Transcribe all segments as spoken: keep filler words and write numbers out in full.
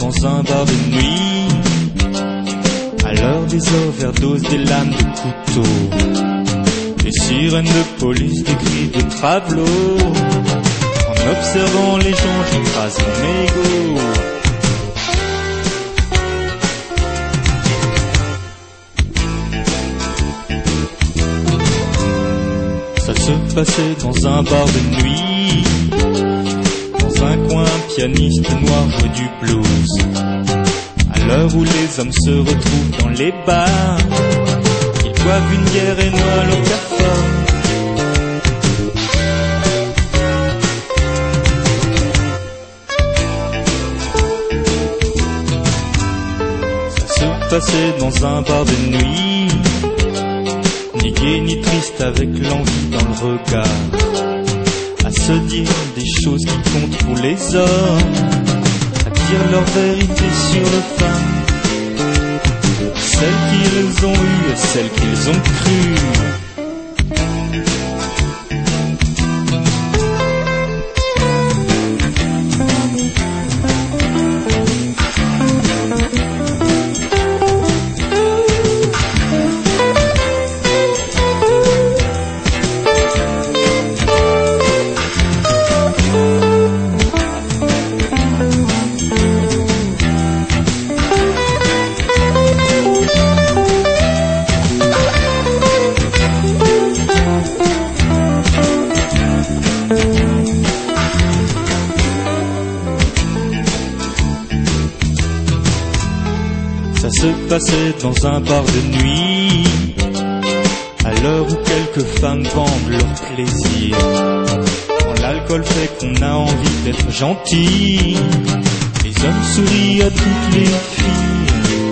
dans un bar de nuit, à l'heure des overdoses, des lames de couteau, des sirènes de police, des cris de travelot. En observant les gens, j'écrase mon ego. Ça se passait dans un bar de nuit, dans un coin, un pianiste noir jouait du blues. À l'heure où les hommes se retrouvent dans les bars, ils boivent une bière et noient leur cafard. Ça se passait dans un bar de nuit, ni gai ni triste, avec l'envie dans le regard, à se dire des choses qui comptent pour les hommes, à dire leur vérité sur les femmes, celles qu'ils ont eues et celles qu'ils ont crues. Ça se passait dans un bar de nuit, à l'heure où quelques femmes vendent leur plaisir. Quand l'alcool fait qu'on a envie d'être gentil, les hommes sourient à toutes les filles.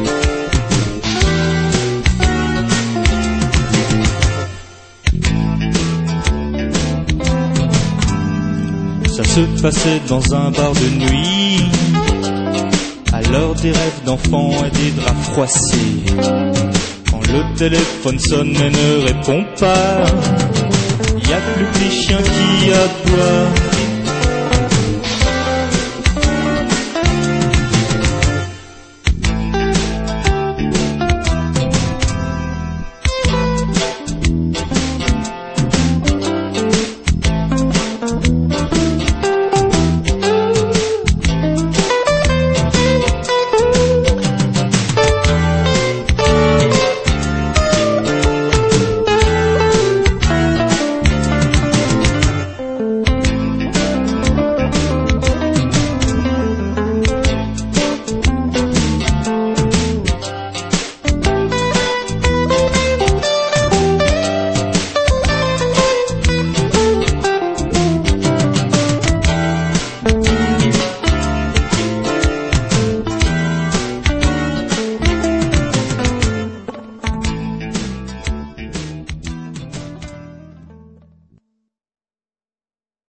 Ça se passait dans un bar de nuit, à l'heure des rêves d'enfants et des draps froissés. Quand le téléphone sonne et ne répond pas, y a plus que les chiens qui aboient.